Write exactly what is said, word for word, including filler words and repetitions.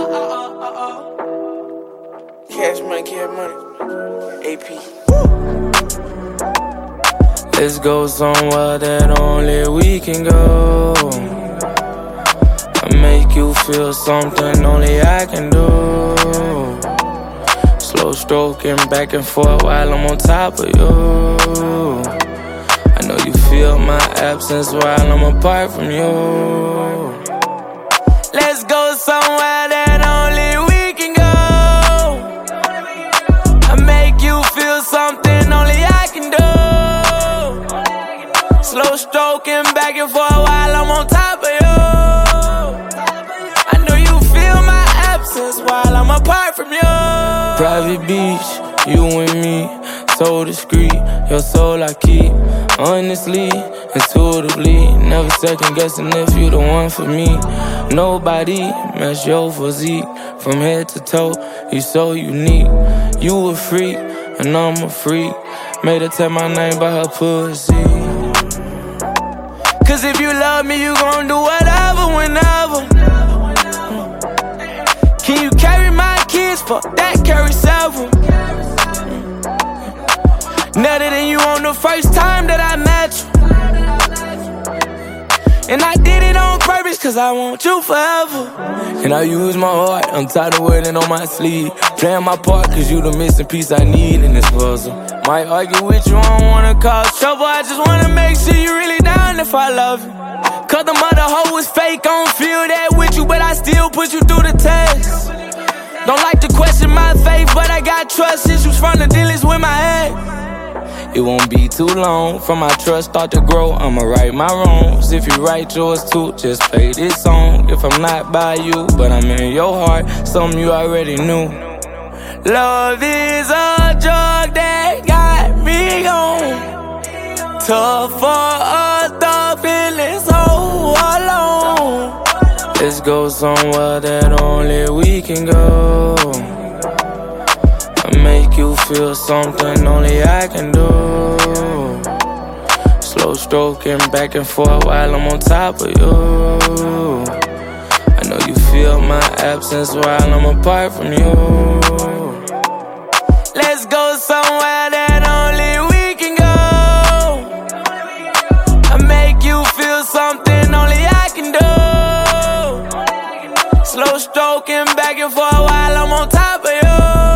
Cash money, cash money. A P. Let's go somewhere that only we can go. I make you feel something only I can do. Slow stroking back and forth while I'm on top of you. I know you feel my absence while I'm apart from you. Let's go somewhere that only we can go. I make you feel something only I can do. Slow stroking back and forth while I'm on top of you. I know you feel my absence while I'm apart from you. Private beach, you and me, so discreet. Your soul I keep, honestly, intuitively. Never second guessing if you the one for me. Nobody match your physique. From head to toe, you so unique. You a freak, and I'm a freak. Made her tell my name by her pussy. Cause if you love me, you gon' do whatever, whenever. Can you carry my kids? Fuck that, carry several. Nutted than you on the first time that I met you. And I did it on purpose cause I want you forever. And I use my heart, I'm tired of wearing it on my sleeve. Playing my part cause you the missing piece I need in this puzzle. Might argue with you, I don't wanna cause trouble. I just wanna make sure you really down if I love you. Cause the mother hoe was fake, I don't feel that with you, but I still put you through the test. Don't like to question my faith, but I got trust issues from the dealings with my head. It won't be too long for my trust start to grow. I'ma right my wrongs. If you write yours too, just play this song. If I'm not by you, but I'm in your heart, something you already knew. Love is a drug that got me gone. Tough for us, the feeling so alone. Let's go somewhere that only we can go. I make you feel something only I can do. Slow stroking back and forth while I'm on top of you. I know you feel my absence while I'm apart from you. Let's go somewhere that only we can go. I make you feel something only I can do. Slow stroking back and forth while I'm on top of you.